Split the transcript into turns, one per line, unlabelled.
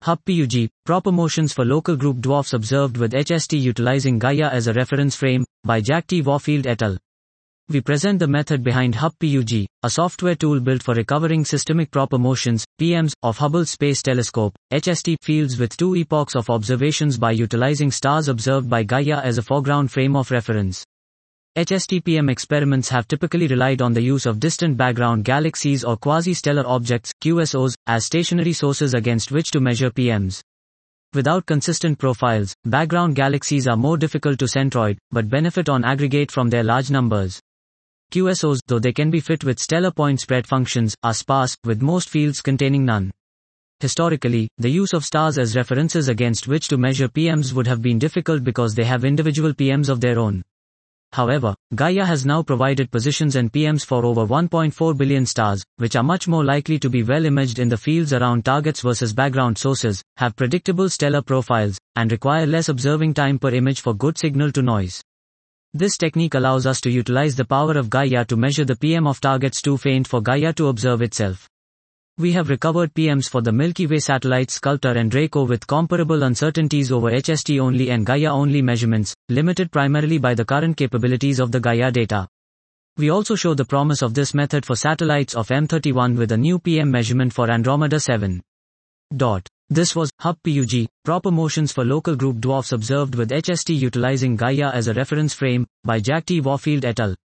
HUBB-PUG, Proper Motions for Local Group Dwarfs Observed with HST Utilizing Gaia as a Reference Frame, by Jack T. Warfield et al. We present the method behind HUBB-PUG, a software tool built for recovering systemic proper motions, PMs, of Hubble Space Telescope, HST, fields with 2 epochs of observations by utilizing stars observed by Gaia as a foreground frame of reference. HST-PM experiments have typically relied on the use of distant background galaxies or quasi-stellar objects, QSOs, as stationary sources against which to measure PMs. Without consistent profiles, background galaxies are more difficult to centroid, but benefit on aggregate from their large numbers. QSOs, though they can be fit with stellar point spread functions, are sparse, with most fields containing none. Historically, the use of stars as references against which to measure PMs would have been difficult because they have individual PMs of their own. However, Gaia has now provided positions and PMs for over 1.4 billion stars, which are much more likely to be well imaged in the fields around targets versus background sources, have predictable stellar profiles, and require less observing time per image for good signal to noise. This technique allows us to utilize the power of Gaia to measure the PM of targets too faint for Gaia to observe itself. We have recovered PMs for the Milky Way satellites Sculptor and Draco with comparable uncertainties over HST-only and Gaia-only measurements, limited primarily by the current capabilities of the Gaia data. We also show the promise of this method for satellites of M31 with a new PM measurement for Andromeda 7. This was HUBB-PUG, Proper Motions for Local Group Dwarfs Observed with HST Utilizing Gaia as a Reference Frame, by Jack T. Warfield et al.